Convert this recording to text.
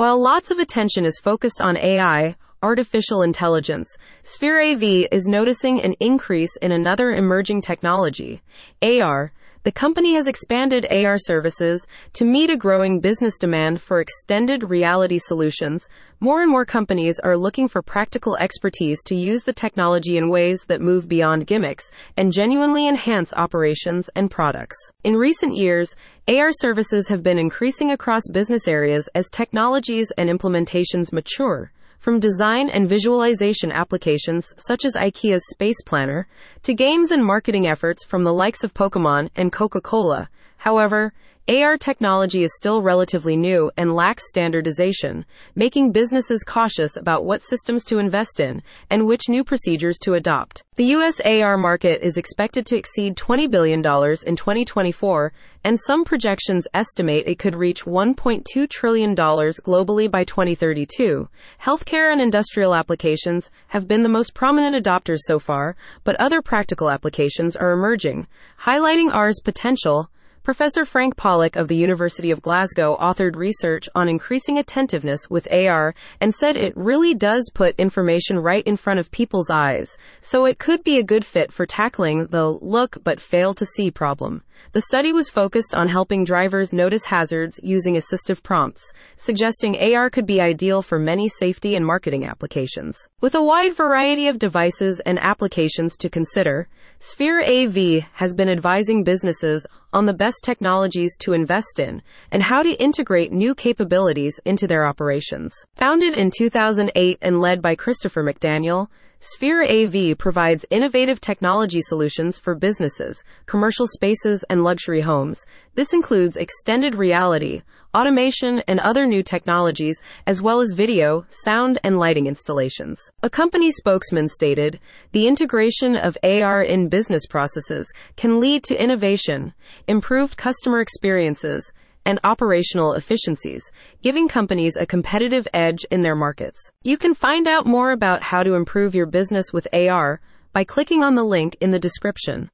While lots of attention is focused on AI, artificial intelligence, Sphere AV is noticing an increase in another emerging technology, AR. The company has expanded AR services to meet a growing business demand for extended reality solutions. More and more companies are looking for practical expertise to use the technology in ways that move beyond gimmicks and genuinely enhance operations and products. In recent years, AR services have been increasing across business areas as technologies and implementations mature. From design and visualization applications such as IKEA's Space Planner to games and marketing efforts from the likes of Pokémon and Coca-Cola. However, AR technology is still relatively new and lacks standardization, making businesses cautious about what systems to invest in and which new procedures to adopt. The U.S. AR market is expected to exceed $20 billion in 2024, and some projections estimate it could reach $1.2 trillion globally by 2032. Healthcare and industrial applications have been the most prominent adopters so far, but other practical applications are emerging, highlighting AR's potential. Professor Frank Pollock of the University of Glasgow authored research on increasing attentiveness with AR and said it really does put information right in front of people's eyes, so it could be a good fit for tackling the look but fail to see problem. The study was focused on helping drivers notice hazards using assistive prompts, suggesting AR could be ideal for many safety and marketing applications. With a wide variety of devices and applications to consider, Sphere AV has been advising businesses on the best technologies to invest in and how to integrate new capabilities into their operations. Founded in 2008 and led by Christopher McDaniel, Sphere AV provides innovative technology solutions for businesses, commercial spaces, and luxury homes. This includes extended reality, automation, and other new technologies, as well as video, sound, and lighting installations. A company spokesman stated, "The integration of AR in business processes can lead to innovation, improved customer experiences, and operational efficiencies, giving companies a competitive edge in their markets." You can find out more about how to improve your business with AR by clicking on the link in the description.